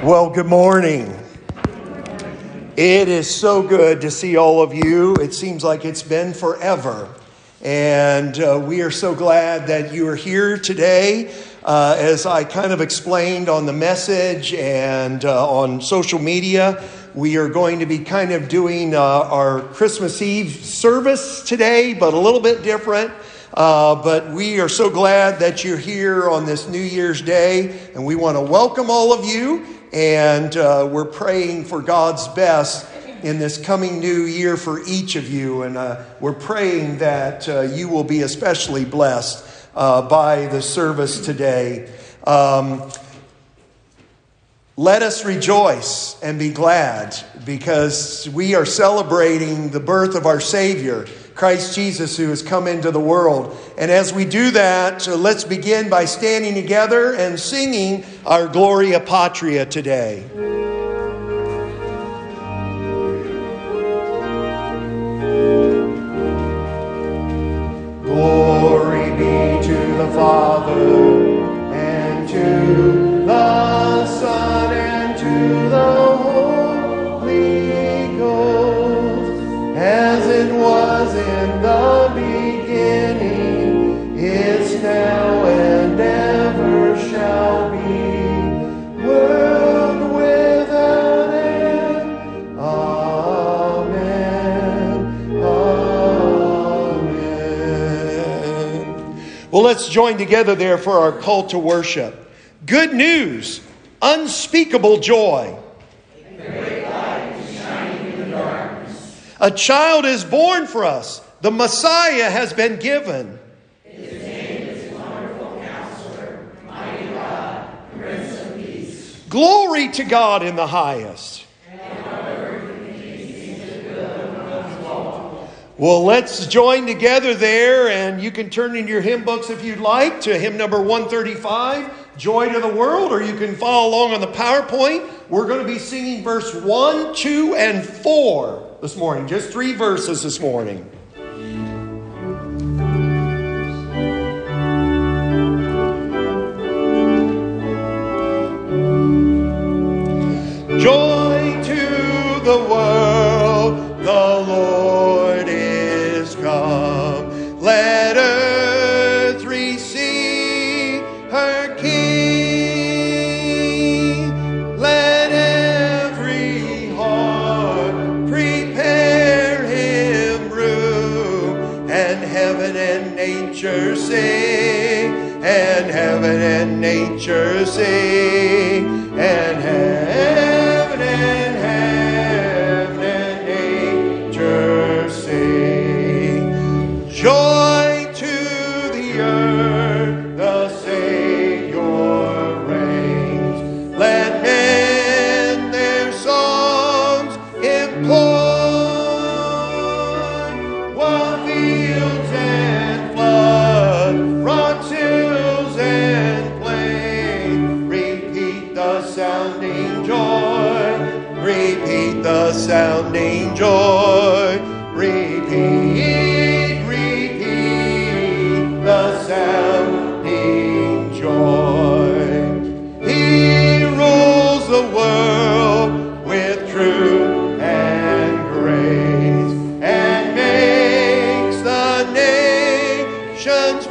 Well, good morning. It is so good to see all of you. It seems like it's been forever. And we are so glad that you are here today. As I kind of explained on the message and on social media, we are going to be kind of doing our Christmas Eve service today, but a little bit different. But we are so glad that you're here on this New Year's Day, and we want to welcome all of you. And we're praying for God's best in this coming new year for each of you. And we're praying that you will be especially blessed by the service today. Let us rejoice and be glad, because we are celebrating the birth of our Savior, Christ Jesus, who has come into the world. And as we do that, let's begin by standing together and singing our Gloria Patria today. Glory be to the Father, and to the Son, and to the Holy Ghost, as it was in the beginning, is now, and ever shall be, world without end. Amen. Amen. Well, let's join together there for our call to worship. Good news, unspeakable joy. A great light is shining in the darkness. A child is born for us. The Messiah has been given. His name is Wonderful Counselor, Mighty God, Prince of Peace. Glory to God in the highest. And on earth the peace and good among all. Well, let's join together there, and you can turn in your hymn books if you'd like to hymn number 135, Joy to the World, or you can follow along on the PowerPoint. We're going to be singing verse 1, 2, and 4 this morning. Just 3 verses this morning. Joy to the world, the Lord is come. Let earth receive her King. Let every heart prepare him room. And heaven and nature sing. And heaven and nature sing. And heaven and nature sing. Joy to the earth, the Savior reigns. Let men their songs employ, while fields and flood, rocks, hills, and plain repeat the sounding joy. Repeat the sounding joy. Repeat, repeat the sounding joy. He rules the world with truth and grace, and makes the nations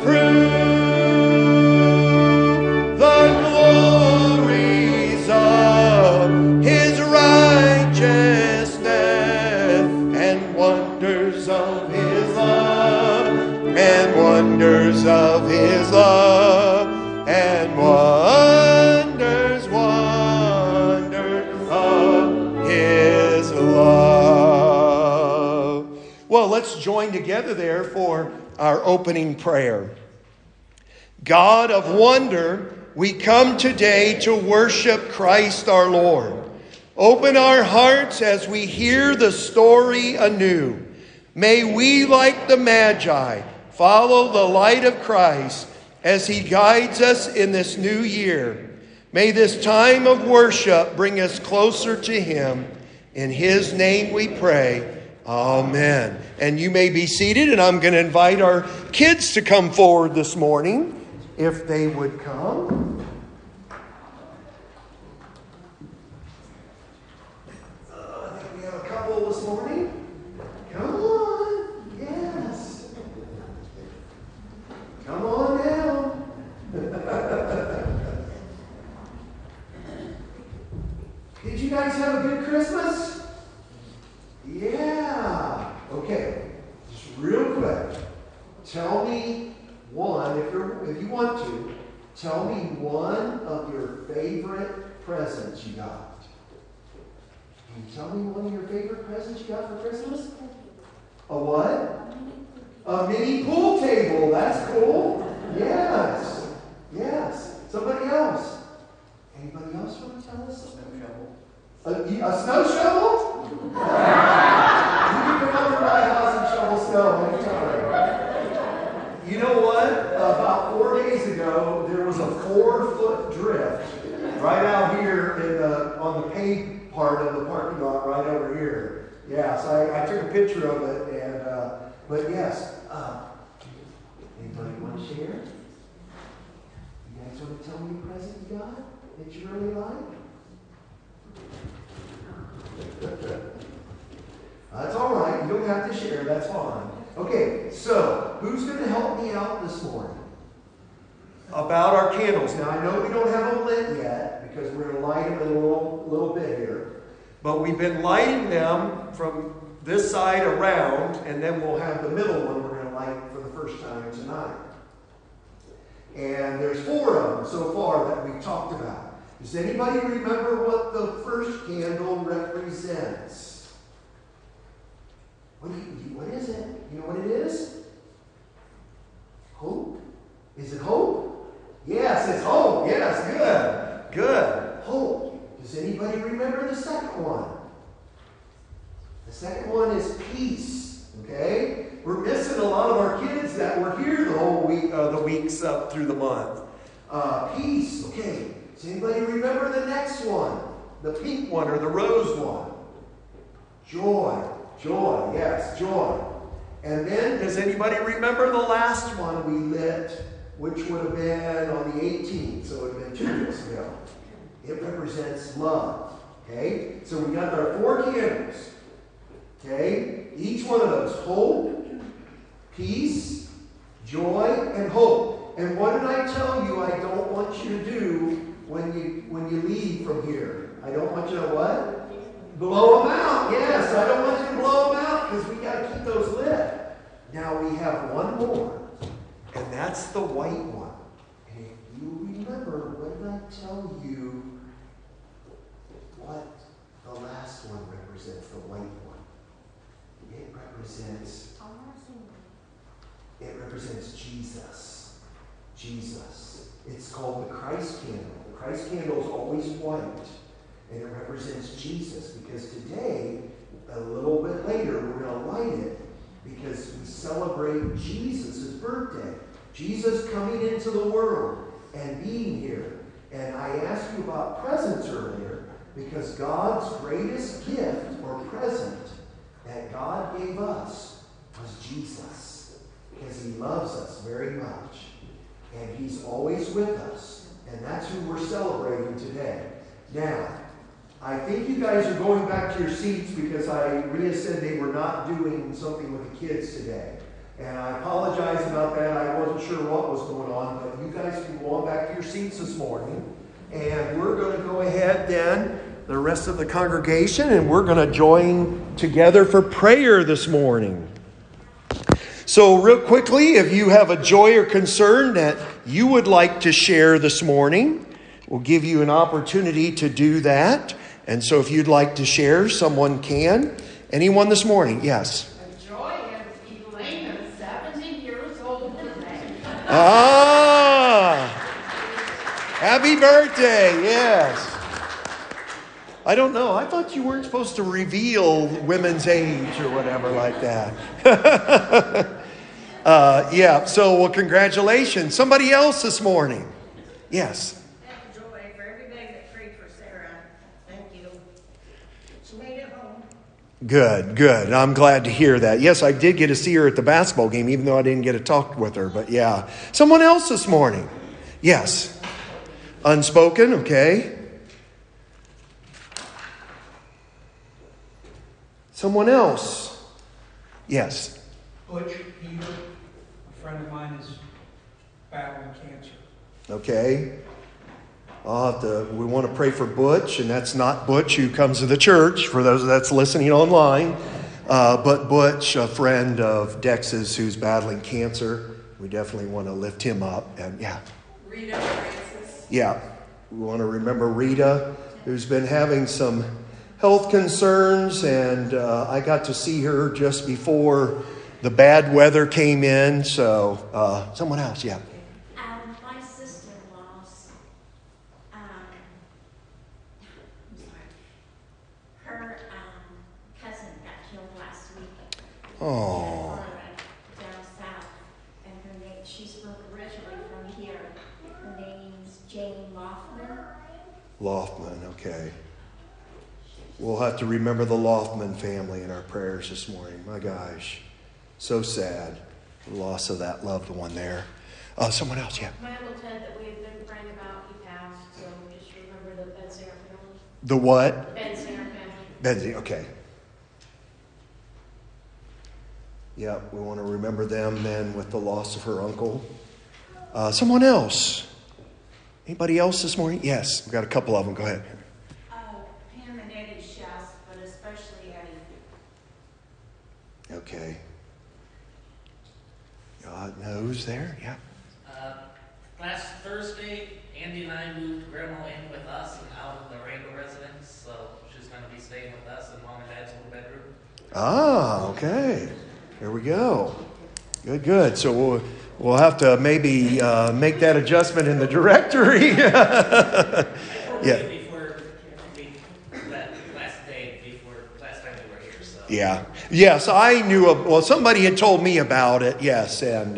prove the glories of his righteousness, and wonders of his love, and wonders of his love, and wonders of his love. Well, let's join together there for our opening prayer. God of wonder, we come today to worship Christ our Lord. Open our hearts as we hear the story anew. May we, like the Magi, follow the light of Christ as he guides us in this new year. May this time of worship bring us closer to him. In his name we pray. Amen. And you may be seated, and I'm going to invite our kids to come forward this morning, if they would come. tell me one, if you want to, tell me one of your favorite presents you got. Can you tell me one of your favorite presents you got for Christmas? A what? A mini pool table. That's cool. Yes. Yes. Somebody else. Anybody else want to tell us? A snow shovel. A snow shovel? You can come over to my house and shovel snow anytime. You know what? About 4 days ago, there was a 4-foot drift right out here on the paved part of the parking lot right over here. Yeah, so I took a picture of it, and but yes. Anybody want to share? You guys want to tell me a present you got that you really like? That's all right. You don't have to share. That's fine. Okay, so who's going to help me out this morning about our candles? Now, I know we don't have them lit yet because we're going to light them in a little bit here. But we've been lighting them from this side around, and then we'll have the middle one we're going to light for the first time tonight. And there's 4 of them so far that we've talked about. Does anybody remember what the first candle represents? What is it? You know what it is? Hope? Is it hope? Yes, it's hope. Yes, good. Good. Hope. Does anybody remember the second one? The second one is peace. Okay? We're missing a lot of our kids that were here the whole week, the weeks up through the month. Peace. Okay. Does anybody remember the next one? The pink one or the rose one? Joy. Joy. Yes, joy. And then, does anybody remember the last one we lit, which would have been on the 18th, so it would have been 2 days ago? It represents love. Okay? So we got our 4 candles. Okay? Each one of those, hope, peace, joy, and hope. And what did I tell you I don't want you to do when you leave from here? I don't want you to what? Blow them out. Yes, I don't want you to blow them out because we got to keep those lit. Now we have one more, and that's the white one. And if you remember, what did I tell you what the last one represents, the white one? It represents Jesus. Jesus. It's called the Christ candle. The Christ candle is always white. And it represents Jesus, because today, a little bit later, we're going to light it because we celebrate Jesus' birthday. Jesus coming into the world and being here. And I asked you about presents earlier because God's greatest gift or present that God gave us was Jesus, because he loves us very much. And he's always with us. And that's who we're celebrating today. Now, I think you guys are going back to your seats because Rhea said they were not doing something with the kids today. And I apologize about that. I wasn't sure what was going on, but you guys can go on back to your seats this morning. And we're going to go ahead then, the rest of the congregation, and we're going to join together for prayer this morning. So real quickly, if you have a joy or concern that you would like to share this morning, we'll give you an opportunity to do that. And so if you'd like to share, someone can. Anyone this morning? Yes. Joy is Elena, 70 years old today. Happy birthday, yes. I don't know. I thought you weren't supposed to reveal women's age or whatever like that. Yeah, so well, congratulations. Somebody else this morning. Yes. Joy for everybody that prayed for Sarah. Thank you. She made it home. Good. I'm glad to hear that. Yes, I did get to see her at the basketball game, even though I didn't get to talk with her. But yeah. Someone else this morning. Yes. Unspoken, okay. Someone else. Yes. Butch Peter, a friend of mine, is battling cancer. Okay. We want to pray for Butch, and that's not Butch who comes to the church, for those that's listening online. But Butch, a friend of Dex's who's battling cancer. We definitely want to lift him up. And Rita Francis. Yeah, we want to remember Rita, who's been having some health concerns, and I got to see her just before the bad weather came in. So, someone else, yeah. My sister-in-law's, her cousin got killed last week. Oh. Down south, and her name, she's originally from here. Her name's Jane Loffman. Loftman, okay. We'll have to remember the Loftman family in our prayers this morning. My gosh, so sad, the loss of that loved one there. Someone else, yeah. My Uncle Ted that we've been praying about, he passed, so just remember the Bensinger family. The what? Bensinger family. Benzie, okay. Yeah, we want to remember them then with the loss of her uncle. Someone else. Anybody else this morning? Yes, we've got a couple of them. Go ahead. Pam and Eddie Schaus, but especially Eddie. Okay. God knows there, yeah. Last Thursday, Andy and I moved Grandma in with us and out of the Randall residence, so she's going to be staying with us in Mom and Dad's little bedroom. Ah, okay. There we go. Good. So we'll have to maybe make that adjustment in the directory. Yeah. Before that last time we were here. So. Yeah. Yes, I knew of. Well, somebody had told me about it. Yes, and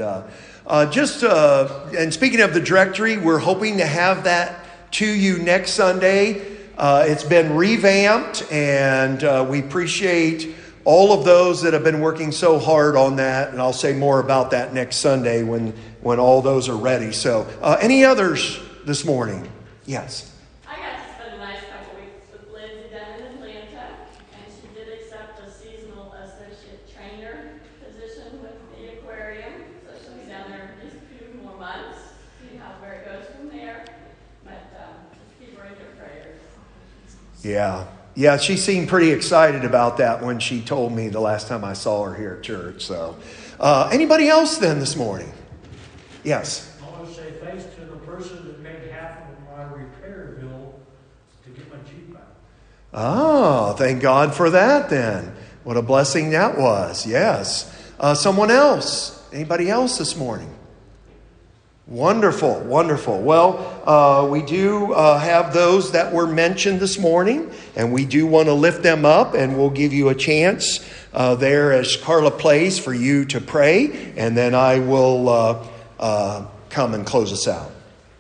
and speaking of the directory, we're hoping to have that to you next Sunday. It's been revamped, and we appreciate all of those that have been working so hard on that, and I'll say more about that next Sunday when all those are ready. So, any others this morning? Yes. I got to spend the last couple weeks with Lindsay down in Atlanta, and she did accept a seasonal associate trainer position with the aquarium. So she'll be down there for just a few more months, see where it goes from there. But just keep her in your prayers. Yeah, she seemed pretty excited about that when she told me the last time I saw her here at church. So, anybody else then this morning? Yes. I want to say thanks to the person that made half of my repair bill to get my Jeep back. Oh, thank God for that then. What a blessing that was. Yes. Someone else? Anybody else this morning? Wonderful. Well, we do have those that were mentioned this morning, and we do want to lift them up, and we'll give you a chance there as Carla plays for you to pray, and then I will come and close us out.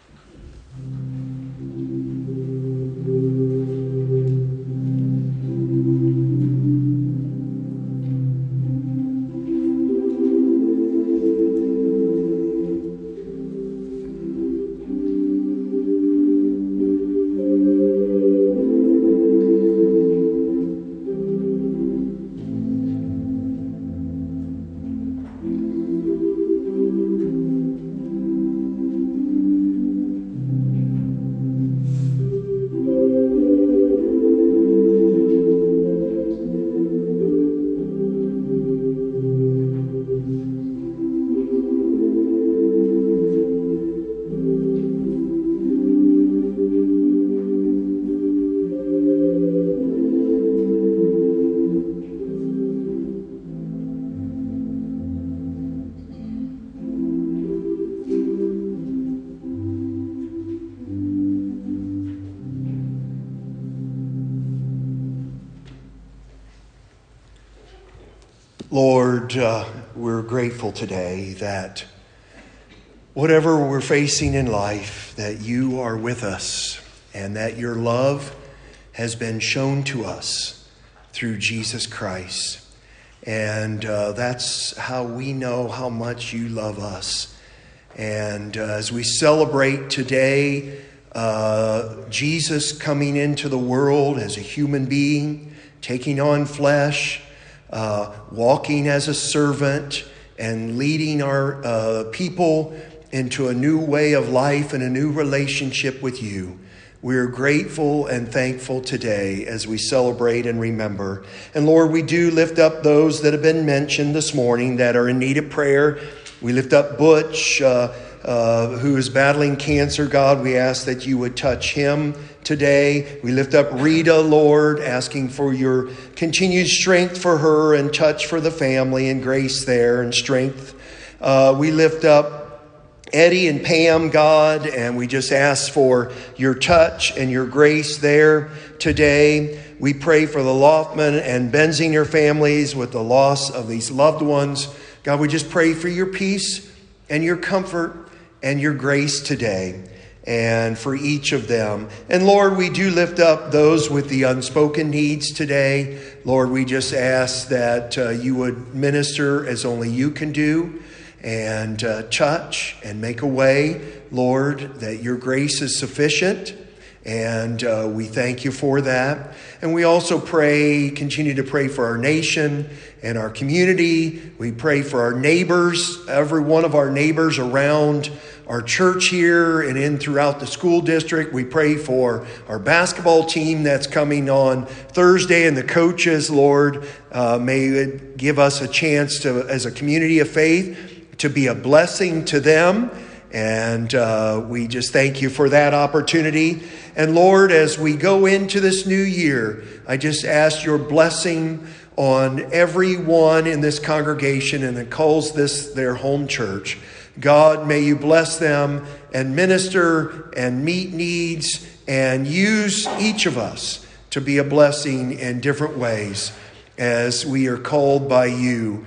Lord, we're grateful today that whatever we're facing in life, that you are with us and that your love has been shown to us through Jesus Christ. And that's how we know how much you love us. And as we celebrate today, Jesus coming into the world as a human being, taking on flesh, walking as a servant and leading our people into a new way of life and a new relationship with you. We're grateful and thankful today as we celebrate and remember. And Lord, we do lift up those that have been mentioned this morning that are in need of prayer. We lift up Butch, who is battling cancer. God, we ask that you would touch him today. We lift up Rita, Lord, asking for your continued strength for her and touch for the family and grace there and strength. We lift up Eddie and Pam, God, and we just ask for your touch and your grace there today. We pray for the Loftman and Benzinger families with the loss of these loved ones. God, we just pray for your peace and your comfort and your grace today and for each of them. And Lord, we do lift up those with the unspoken needs today. Lord, we just ask that you would minister as only you can do and touch and make a way, Lord, that your grace is sufficient. And we thank you for that. And we also continue to pray for our nation and our community. We pray for our neighbors, every one of our neighbors around our church here and in throughout the school district. We pray for our basketball team that's coming on Thursday and the coaches, Lord. May it give us a chance to, as a community of faith, to be a blessing to them. And we just thank you for that opportunity. And Lord, as we go into this new year, I just ask your blessing on everyone in this congregation and that calls this their home church. God, may you bless them and minister and meet needs and use each of us to be a blessing in different ways as we are called by you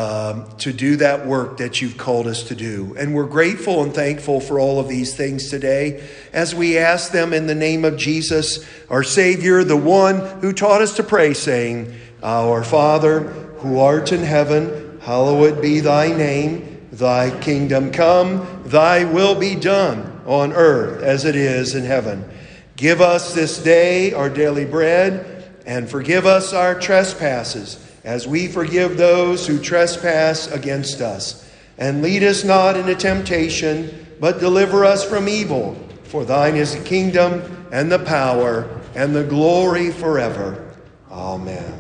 to do that work that you've called us to do. And we're grateful and thankful for all of these things today as we ask them in the name of Jesus, our Savior, the one who taught us to pray, saying, Our Father, who art in heaven, hallowed be thy name. Thy kingdom come, thy will be done on earth as it is in heaven. Give us this day our daily bread, and forgive us our trespasses, as we forgive those who trespass against us. And lead us not into temptation, but deliver us from evil. For thine is the kingdom, and the power, and the glory forever. Amen.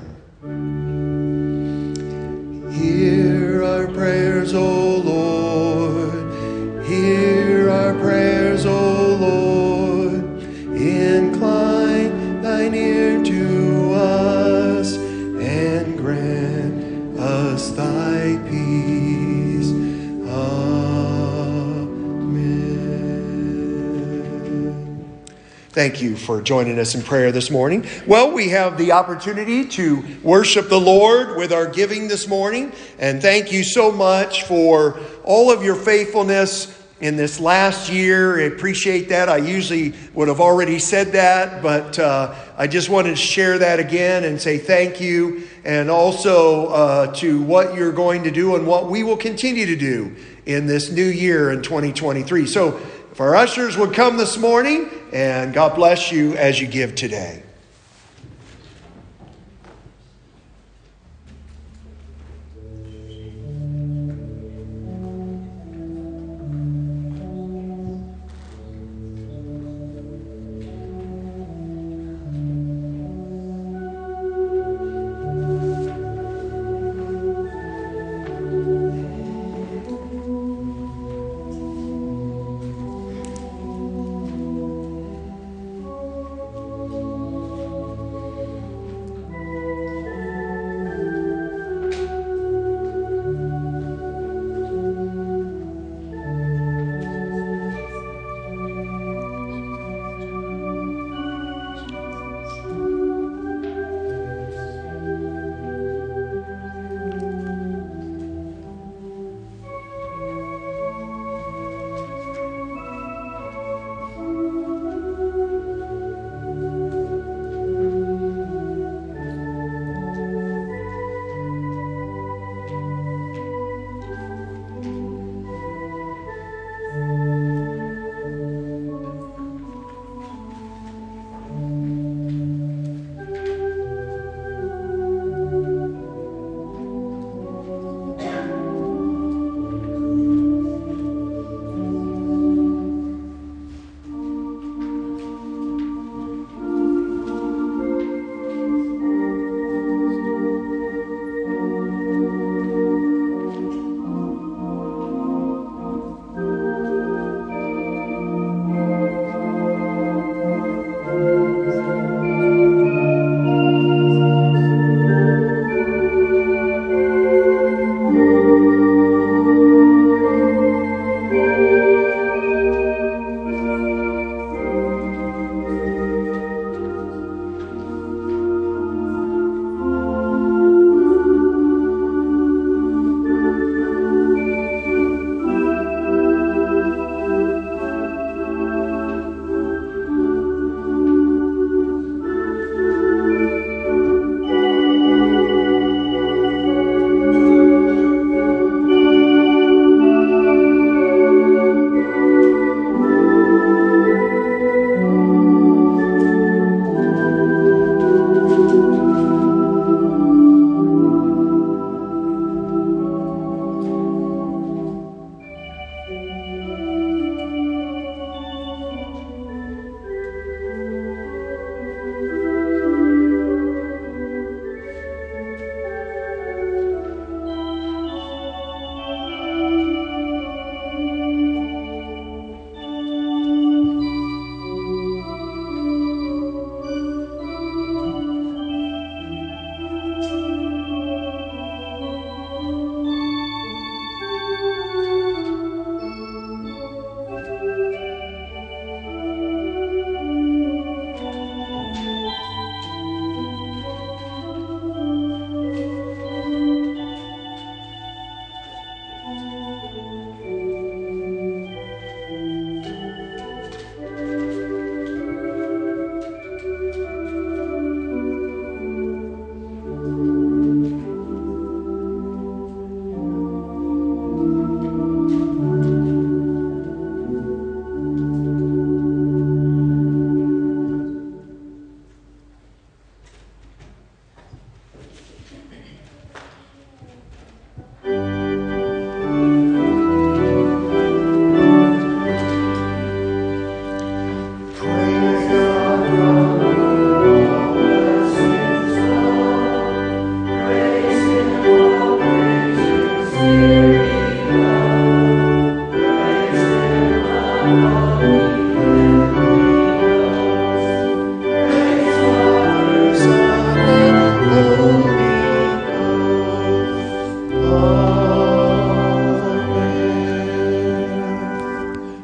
Hear our prayers, O Lord. Hear our prayers, O Lord. Incline thine ear to us and grant us thy peace. Amen. Thank you for joining us in prayer this morning. Well, we have the opportunity to worship the Lord with our giving this morning. And thank you so much for all of your faithfulness in this last year. I appreciate that. I usually would have already said that, but I just wanted to share that again and say thank you. And also to what you're going to do and what we will continue to do in this new year in 2023. So if our ushers would come this morning, and God bless you as you give today.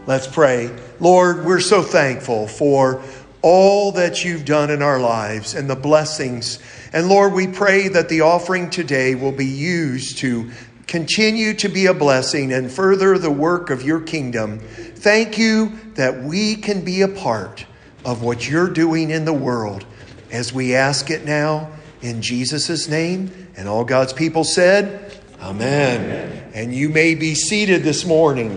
Let's pray. Lord, we're so thankful for all that you've done in our lives and the blessings. And Lord, we pray that the offering today will be used to continue to be a blessing and further the work of your kingdom. Thank you that we can be a part of what you're doing in the world as we ask it now in Jesus' name. And all God's people said, Amen. And you may be seated this morning.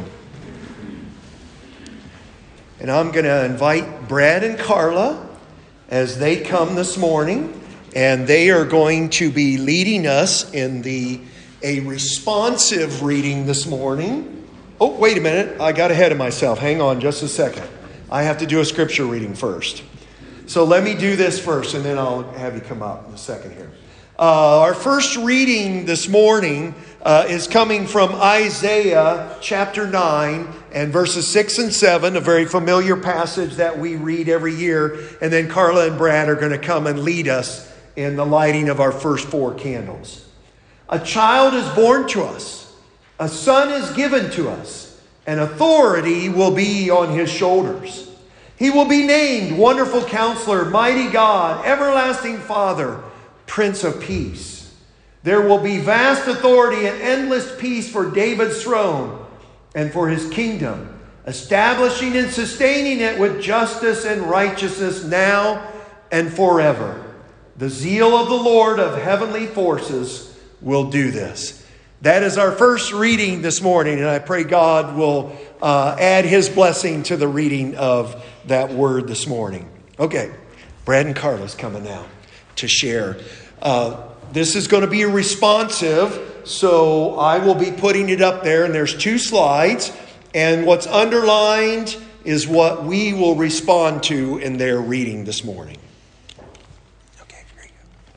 And I'm going to invite Brad and Carla as they come this morning. And they are going to be leading us in a responsive reading this morning. Oh, wait a minute. I got ahead of myself. Hang on just a second. I have to do a scripture reading first. So let me do this first, and then I'll have you come up in a second here. Our first reading this morning is coming from Isaiah chapter 9 and verses 6 and 7, a very familiar passage that we read every year. And then Carla and Brad are going to come and lead us in the lighting of our first 4 candles. A child is born to us, a son is given to us, and authority will be on his shoulders. He will be named Wonderful Counselor, Mighty God, Everlasting Father, Prince of Peace. There will be vast authority and endless peace for David's throne and for his kingdom, establishing and sustaining it with justice and righteousness now and forever. The zeal of the Lord of heavenly forces will do this. That is our first reading this morning, and I pray God will add his blessing to the reading of that word this morning. Okay, Brad and Carla's coming now to share. This is going to be responsive, so I will be putting it up there, and there's 2 slides, and what's underlined is what we will respond to in their reading this morning. Okay, here you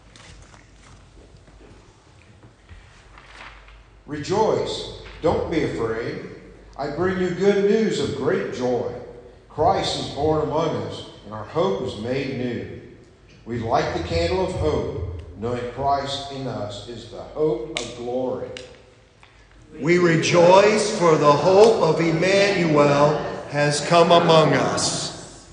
go. Rejoice, don't be afraid. I bring you good news of great joy. Christ is born among us, and our hope is made new. We light the candle of hope, knowing Christ in us is the hope of glory. We rejoice, for the hope of Emmanuel has come among us.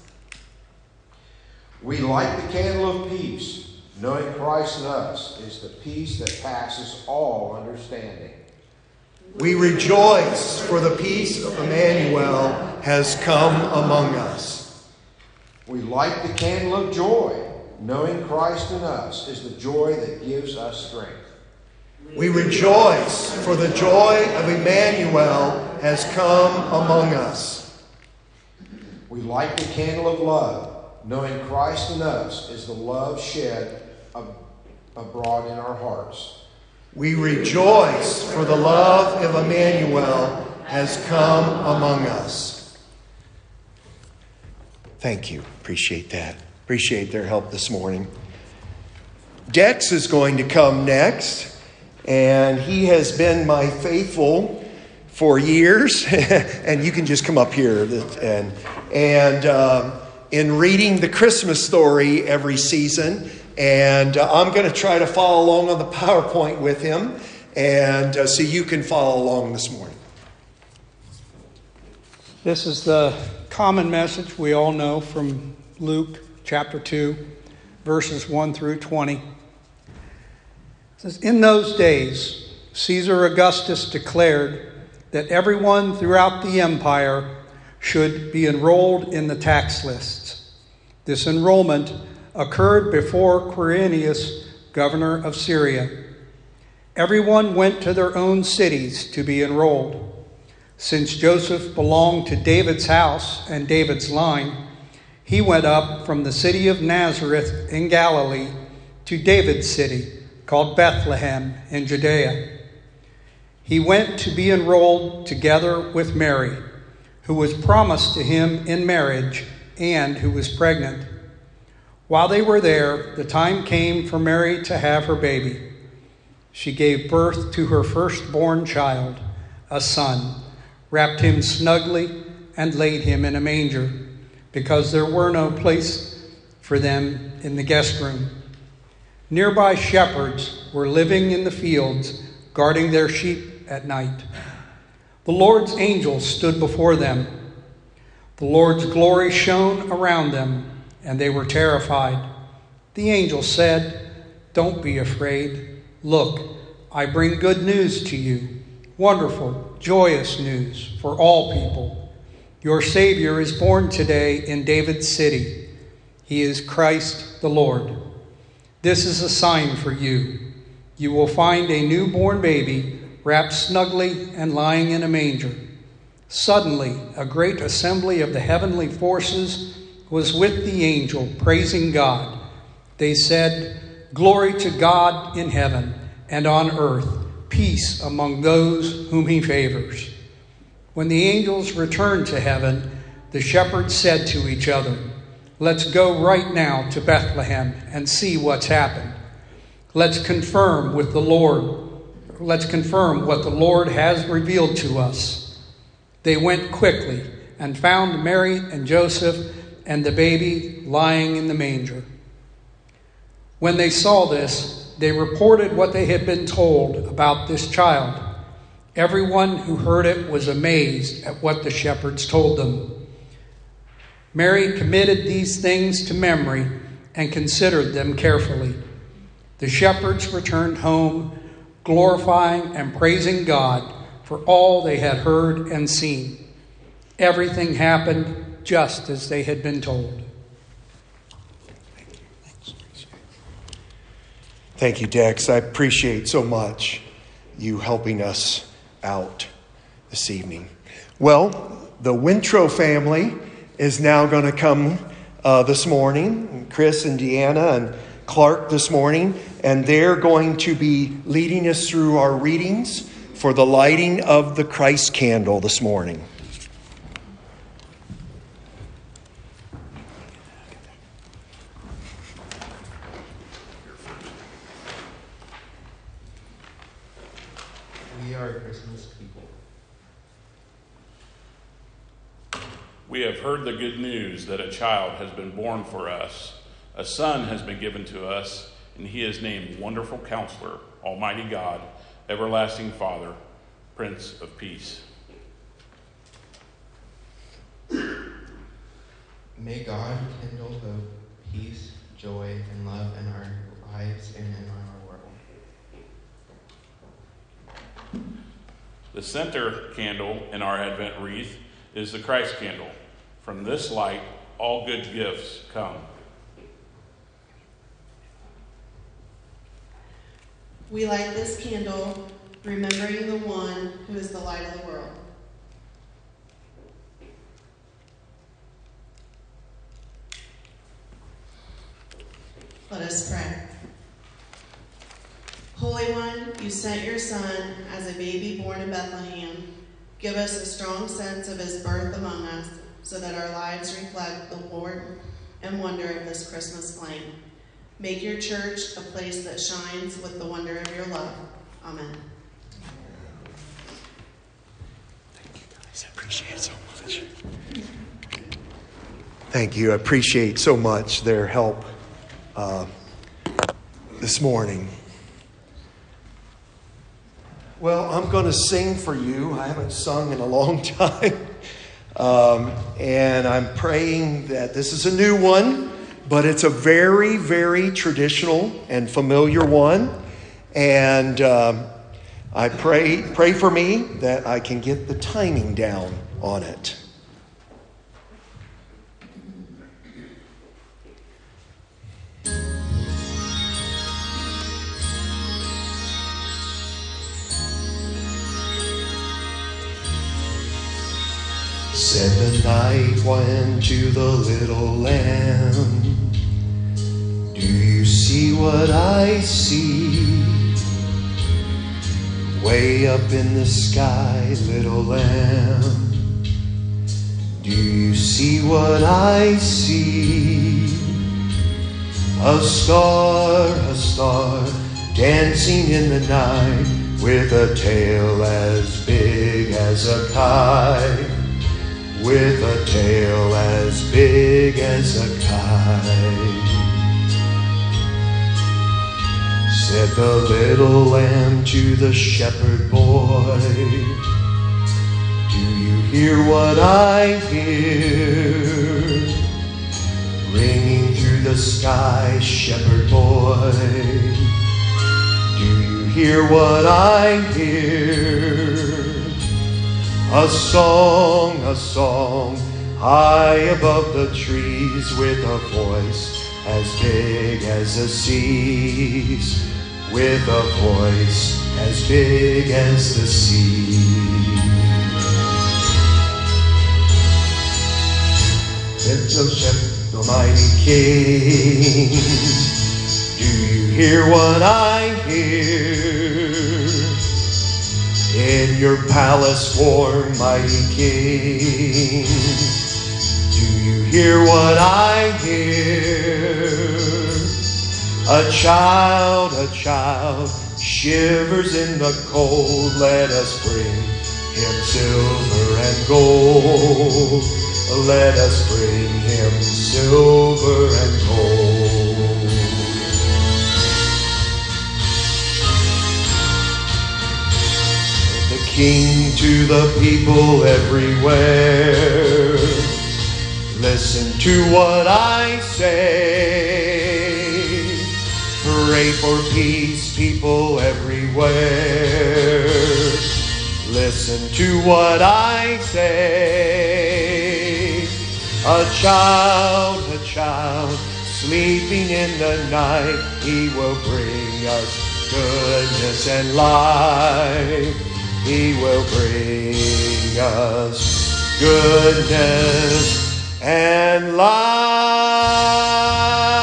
We light the candle of peace, knowing Christ in us is the peace that passes all understanding. We rejoice, for the peace of Emmanuel has come among us. We light the candle of joy, knowing Christ in us is the joy that gives us strength. We rejoice, for the joy of Emmanuel has come among us. We light the candle of love, knowing Christ in us is the love shed abroad in our hearts. We rejoice, for the love of Emmanuel has come among us. Thank you. Appreciate that. Appreciate their help this morning. Dex is going to come next, and he has been my faithful for years. And you can just come up here and in reading the Christmas story every season. And I'm going to try to follow along on the PowerPoint with him, and so you can follow along this morning. This is the common message we all know from Luke chapter 2, verses 1 through 20. It says, "In those days, Caesar Augustus declared that everyone throughout the empire should be enrolled in the tax lists. This enrollment occurred before Quirinius, governor of Syria. Everyone went to their own cities to be enrolled. Since Joseph belonged to David's house and David's line, he went up from the city of Nazareth in Galilee to David's city, called Bethlehem in Judea. He went to be enrolled together with Mary, who was promised to him in marriage and who was pregnant. While they were there, the time came for Mary to have her baby. She gave birth to her firstborn child, a son, wrapped him snugly, and laid him in a manger, because there were no place for them in the guest room. Nearby shepherds were living in the fields, guarding their sheep at night. The Lord's angel stood before them, The Lord's glory shone around them, and they were terrified. The angel said, "Don't be afraid. Look, I bring good news to you, wonderful, joyous news for all people. Your Savior is born today in David's city. He is Christ the Lord. This is a sign for you. You will find a newborn baby wrapped snugly and lying in a manger." Suddenly, a great assembly of the heavenly forces was with the angel, praising God. They said, "Glory to God in heaven, and on earth, peace among those whom he favors." When the angels returned to heaven, the shepherds said to each other, "Let's go right now to Bethlehem and see what's happened. Let's confirm what the Lord has revealed to us." They went quickly and found Mary and Joseph and the baby lying in the manger. When they saw this, they reported what they had been told about this child. Everyone who heard it was amazed at what the shepherds told them. Mary committed these things to memory and considered them carefully. The shepherds returned home, glorifying and praising God for all they had heard and seen. Everything happened just as they had been told. Thank you, Dex. I appreciate so much you helping us out this evening. Well, the Wintro family is now going to come this morning. Chris and Deanna and Clark this morning, and they're going to be leading us through our readings for the lighting of the Christ candle this morning. We are a Christmas people. We have heard the good news that a child has been born for us. A son has been given to us, and he is named Wonderful Counselor, Almighty God, Everlasting Father, Prince of Peace. May God kindle hope, peace, joy, and love in our lives and in our world. The center candle in our Advent wreath is the Christ candle. From this light, all good gifts come. We light this candle, remembering the one who is the light of the world. Let us pray. Holy One, you sent your Son as a baby born in Bethlehem. Give us a strong sense of his birth among us, so that our lives reflect the Lord and wonder of this Christmas flame. Make your church a place that shines with the wonder of your love. Amen. Thank you, guys. I appreciate it so much. Thank you. I appreciate so much their help this morning. Well, I'm going to sing for you. I haven't sung in a long time. And I'm praying that this is a new one, but it's a very, very traditional and familiar one. And I pray for me that I can get the timing down on it. Said the night one to the little lamb, do you see what I see? Way up in the sky, little lamb, do you see what I see? A star, dancing in the night, with a tail as big as a kite. With a tail as big as a kite. Said the little lamb to the shepherd boy, do you hear what I hear? Ringing through the sky, shepherd boy. Do you hear what I hear? A song, high above the trees, with a voice as big as the seas, with a voice as big as the sea. Mephibosheth, the mighty king, do you hear what I hear? In your palace warm, mighty king, do you hear what I hear? A child shivers in the cold. Let us bring him silver and gold. Let us bring him silver and gold. The King to the people everywhere, listen to what I say. Pray for peace, people everywhere. Listen to what I say. A child sleeping in the night, he will bring us goodness and life. He will bring us goodness and light.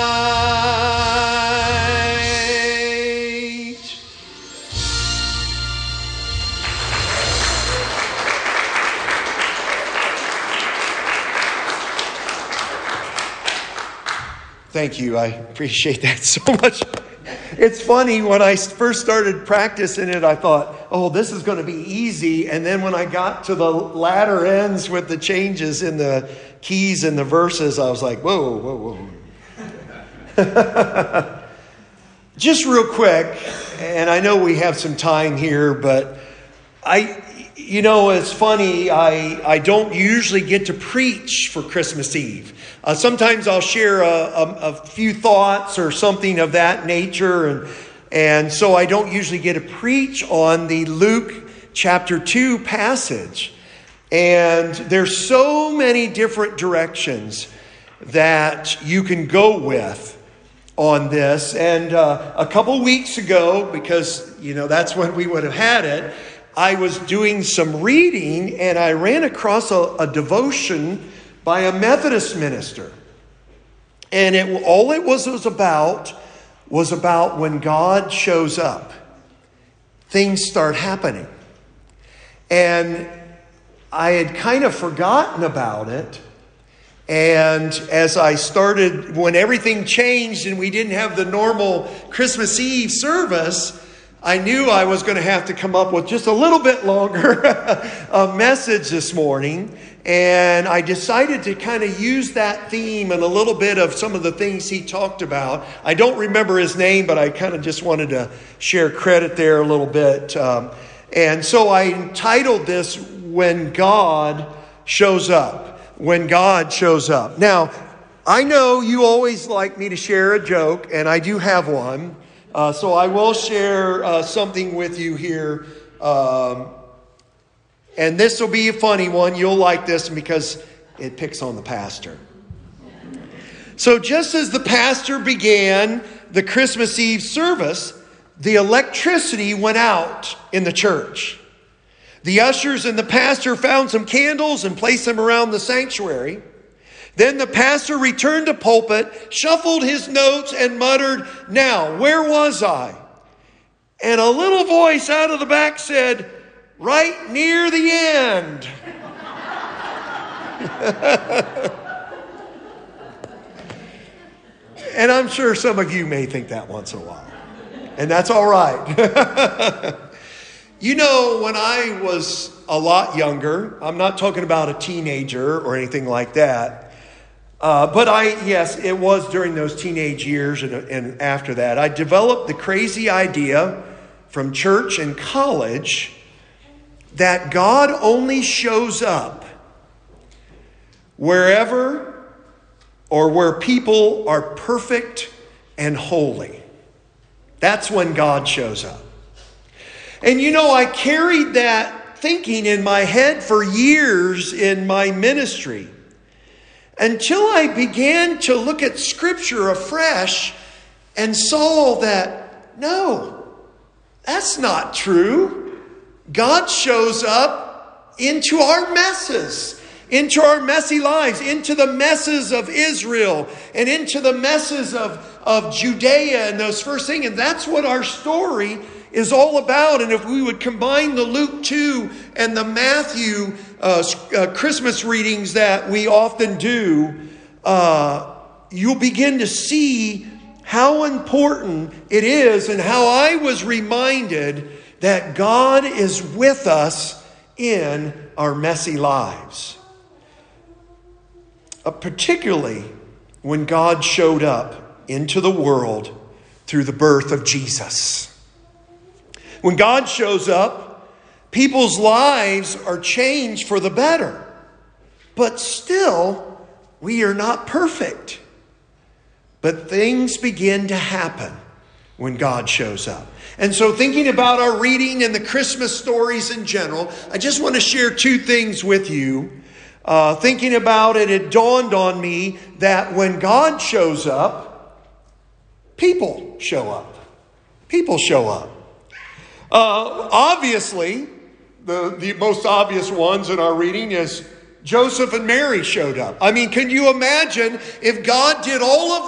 Thank you. I appreciate that so much. It's funny, when I first started practicing it, I thought, oh, this is going to be easy. And then when I got to the latter ends with the changes in the keys and the verses, I was like, whoa. Just real quick, and I know we have some time here, but it's funny, I don't usually get to preach for Christmas Eve. Sometimes I'll share a few thoughts or something of that nature, and so I don't usually get to preach on the Luke chapter 2 passage. And there's so many different directions that you can go with on this. And a couple weeks ago, because that's when we would have had it, I was doing some reading and I ran across a devotion by a Methodist minister. And all it was about when God shows up, things start happening. And I had kind of forgotten about it. And as I started, when everything changed and we didn't have the normal Christmas Eve service, I knew I was going to have to come up with just a little bit longer a message this morning. And I decided to kind of use that theme and a little bit of some of the things he talked about. I don't remember his name, but I kind of just wanted to share credit there a little bit. And so I entitled this, When God Shows Up. When God Shows Up. Now, I know you always like me to share a joke, and I do have one. So I will share something with you here. And this will be a funny one. You'll like this because it picks on the pastor. So just as the pastor began the Christmas Eve service, the electricity went out in the church. The ushers and the pastor found some candles and placed them around the sanctuary. Then the pastor returned to pulpit, shuffled his notes, and muttered, "Now, where was I?" And a little voice out of the back said, "Right near the end." And I'm sure some of you may think that once in a while. And that's all right. When I was a lot younger, I'm not talking about a teenager or anything like that. But yes, it was during those teenage years and after that. I developed the crazy idea from church and college that God only shows up wherever or where people are perfect and holy. That's when God shows up. And I carried that thinking in my head for years in my ministry until I began to look at Scripture afresh and saw that, no, that's not true. God shows up into our messes, into our messy lives, into the messes of Israel, and into the messes of Judea and those first things. And that's what our story is all about. And if we would combine the Luke 2 and the Matthew Christmas readings that we often do, you'll begin to see how important it is and how I was reminded that God is with us in our messy lives. Particularly when God showed up into the world through the birth of Jesus. When God shows up, people's lives are changed for the better. But still, we are not perfect. But things begin to happen when God shows up. And so thinking about our reading and the Christmas stories in general, I just want to share two things with you. Thinking about it, it dawned on me that when God shows up, people show up. People show up. Obviously, the most obvious ones in our reading is Joseph and Mary showed up. I mean, can you imagine if God did all of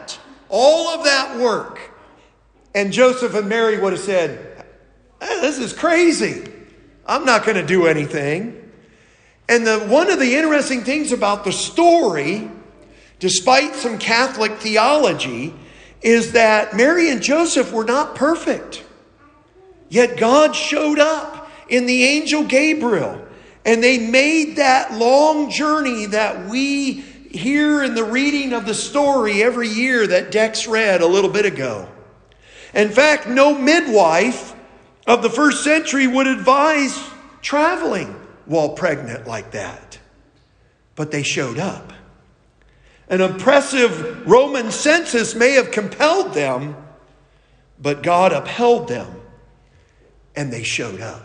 that work, and Joseph and Mary would have said, this is crazy. I'm not going to do anything. And one of the interesting things about the story, despite some Catholic theology, is that Mary and Joseph were not perfect. Yet God showed up in the angel Gabriel. And they made that long journey that we hear in the reading of the story every year that Dex read a little bit ago. In fact, no midwife of the first century would advise traveling while pregnant like that. But they showed up. An oppressive Roman census may have compelled them, but God upheld them, and they showed up.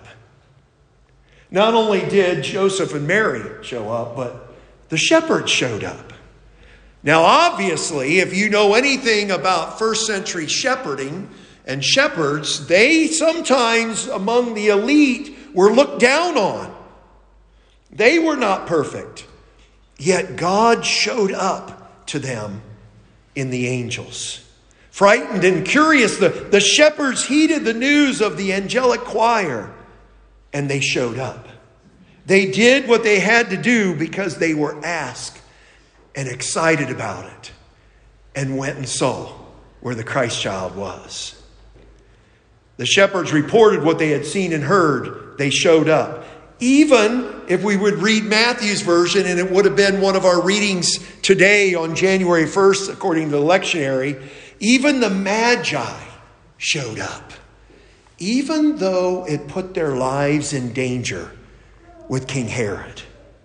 Not only did Joseph and Mary show up, but the shepherds showed up. Now, obviously, if you know anything about first century shepherding and shepherds, they sometimes among the elite were looked down on. They were not perfect. Yet God showed up to them in the angels. Frightened and curious, the shepherds heeded the news of the angelic choir, and they showed up. They did what they had to do because they were asked and excited about it, and went and saw where the Christ child was. The shepherds reported what they had seen and heard. They showed up. Even if we would read Matthew's version, and it would have been one of our readings today on January 1st, according to the lectionary, even the Magi showed up. Even though it put their lives in danger with King Herod.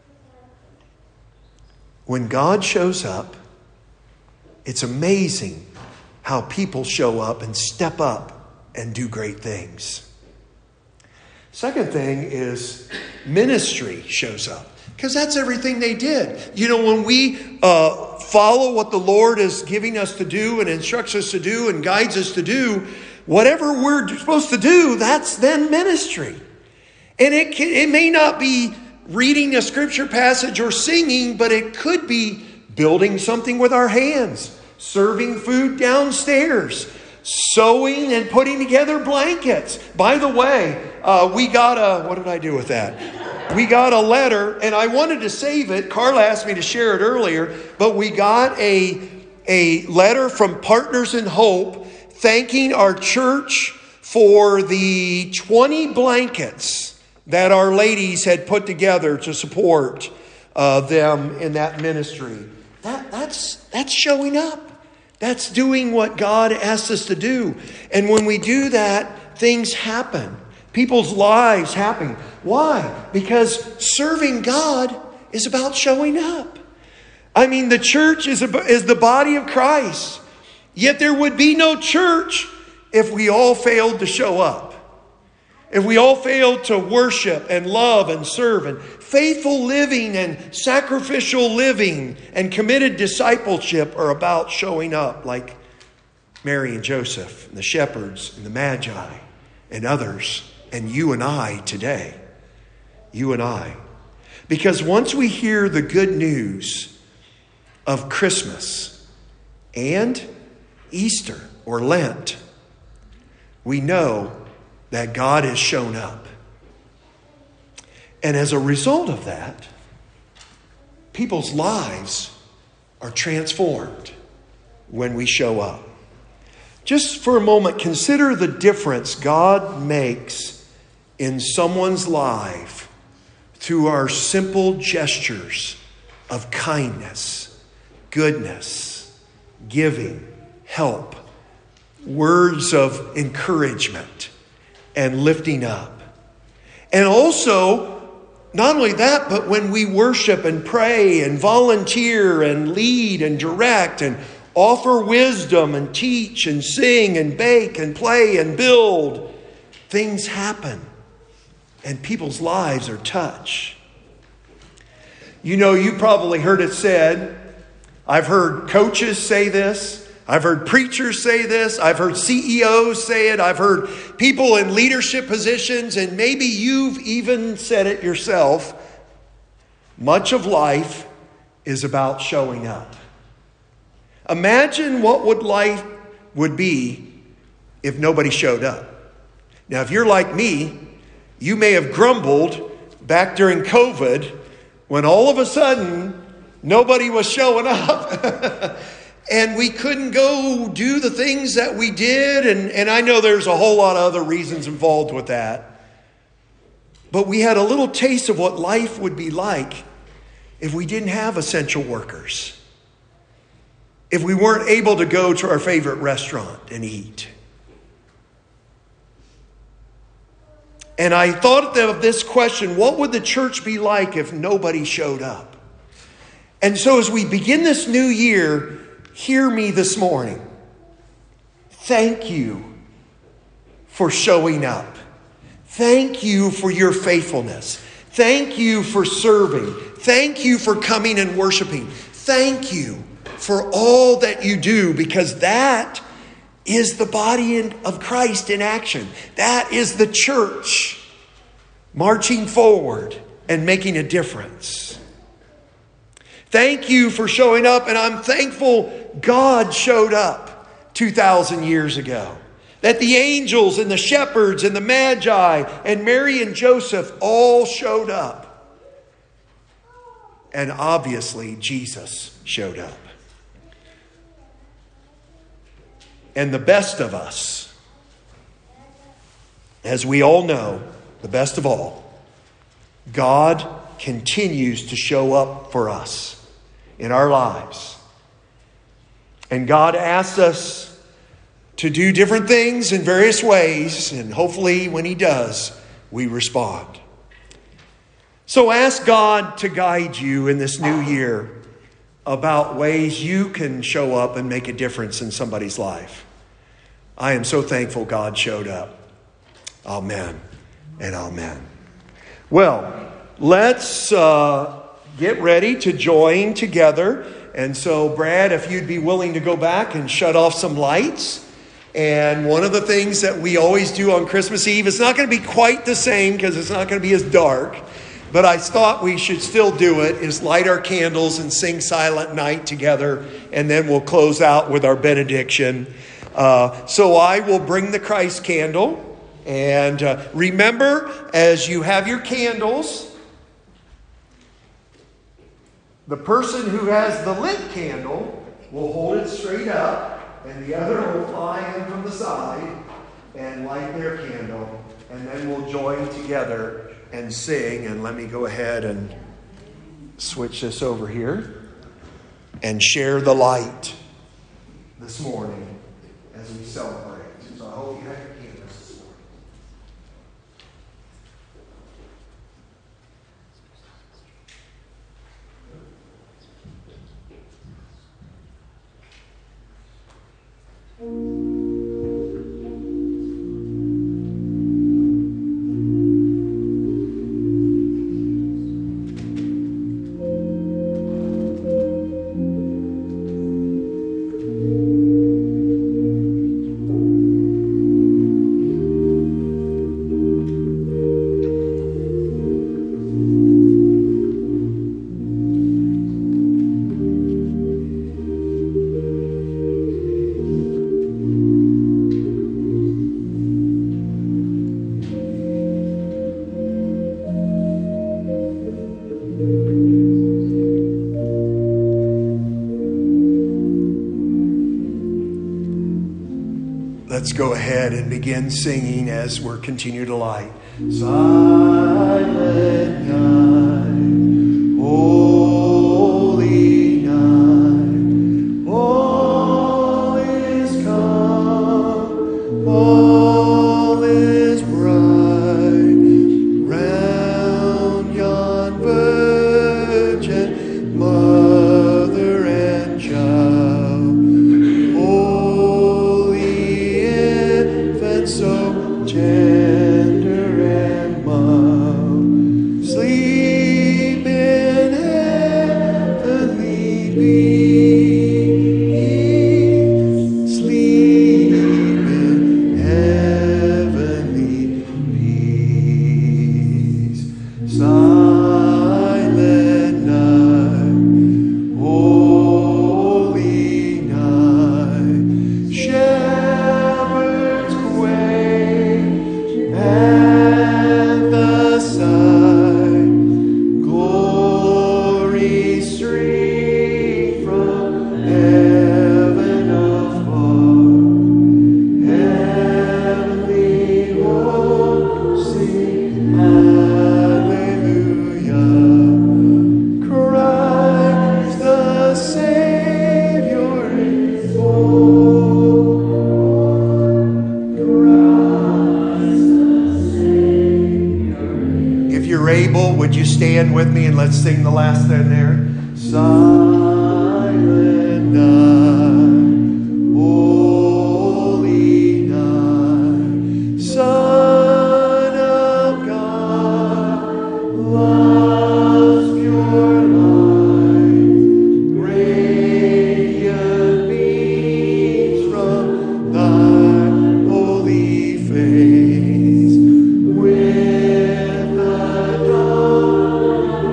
When God shows up, it's amazing how people show up and step up and do great things. Second thing is ministry shows up. Because that's everything they did. You know, when we follow what the Lord is giving us to do and instructs us to do and guides us to do, whatever we're supposed to do, that's then ministry. And it may not be reading a scripture passage or singing, but it could be building something with our hands, serving food downstairs, sewing and putting together blankets. By the way, we got what did I do with that? We got a letter, and I wanted to save it. Carla asked me to share it earlier, but we got a letter from Partners in Hope thanking our church for the 20 blankets that our ladies had put together to support them in that ministry. That's showing up. That's doing what God asked us to do. And when we do that, things happen. People's lives happening. Why? Because serving God is about showing up. I mean, the church is the body of Christ. Yet there would be no church if we all failed to show up. If we all failed to worship and love and serve, and faithful living and sacrificial living and committed discipleship are about showing up, like Mary and Joseph and the shepherds and the Magi and others, and you and I today. You and I. Because once we hear the good news of Christmas and Easter or Lent, we know that God has shown up. And as a result of that, people's lives are transformed when we show up. Just for a moment, consider the difference God makes in someone's life through our simple gestures of kindness, goodness, giving, help, words of encouragement, and lifting up. And also, not only that, but when we worship and pray and volunteer and lead and direct and offer wisdom and teach and sing and bake and play and build, things happen and people's lives are touched. You know, you probably heard it said, I've heard coaches say this, I've heard preachers say this, I've heard CEOs say it, I've heard people in leadership positions, and maybe you've even said it yourself. Much of life is about showing up. Imagine what life would be if nobody showed up. Now, if you're like me, you may have grumbled back during COVID when all of a sudden nobody was showing up. And we couldn't go do the things that we did. And I know there's a whole lot of other reasons involved with that. But we had a little taste of what life would be like if we didn't have essential workers. If we weren't able to go to our favorite restaurant and eat. And I thought of this question, what would the church be like if nobody showed up? And so as we begin this new year, hear me this morning. Thank you for showing up. Thank you for your faithfulness. Thank you for serving. Thank you for coming and worshiping. Thank you for all that you do, because that is the body of Christ in action. That is the church marching forward and making a difference. Thank you for showing up, and I'm thankful God showed up 2,000 years ago. That the angels and the shepherds and the Magi and Mary and Joseph all showed up. And obviously Jesus showed up. And the best of us, as we all know, the best of all, God continues to show up for us in our lives. And God asks us to do different things in various ways, and hopefully when He does, we respond. So ask God to guide you in this new year about ways you can show up and make a difference in somebody's life. I am so thankful God showed up. Amen and amen. Well, let's get ready to join together. And so, Brad, if you'd be willing to go back and shut off some lights. And one of the things that we always do on Christmas Eve, it's not going to be quite the same because it's not going to be as dark. But I thought we should still do it, is light our candles and sing Silent Night together. And then we'll close out with our benediction. So I will bring the Christ candle. And remember, as you have your candles, the person who has the lit candle will hold it straight up, and the other will fly in from the side and light their candle. And then we'll join together and sing. And let me go ahead and switch this over here and share the light this morning as we celebrate. So I hope you have your candles this morning. Let's go ahead and begin singing as we're continuing to light. Silent night, holy night, all is calm, all is bright, round yon virgin mother and child, holy infant so tender and mild, sleep in heavenly peace, sleep in heavenly peace. Silent night, holy night, shepherds quake at the sight, glory stream from heaven afar, heavenly hosts sing hallelujah, Christ the Savior is born, Christ the Savior. If you're able, would you stand with me and let's sing the last thing there? Silent night, holy night, Son of God, love's pure light, radiant beams from thy holy face, with the dawn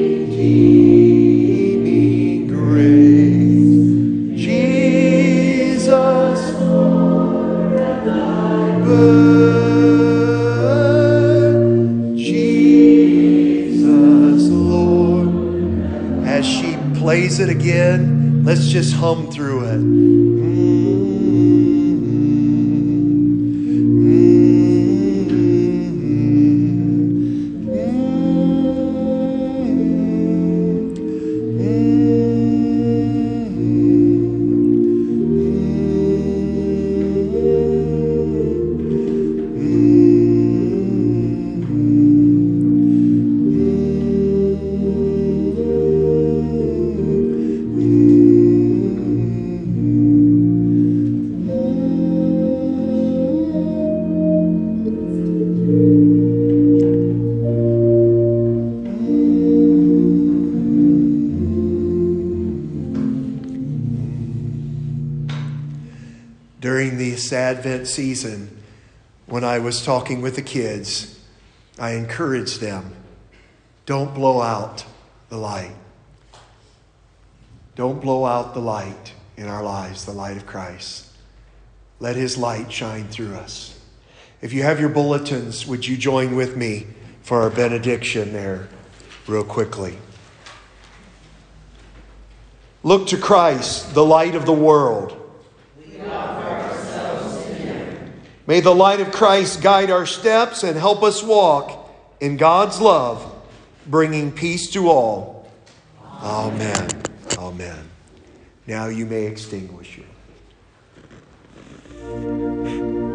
redeeming grace. Jesus, Lord, at thy birth, Jesus, Lord. As she plays it again, let's just hum through it. During this Advent season, when I was talking with the kids, I encouraged them, don't blow out the light. Don't blow out the light in our lives, the light of Christ. Let his light shine through us. If you have your bulletins, would you join with me for our benediction there real quickly? Look to Christ, the light of the world. May the light of Christ guide our steps and help us walk in God's love, bringing peace to all. Amen. Amen. Now you may extinguish it.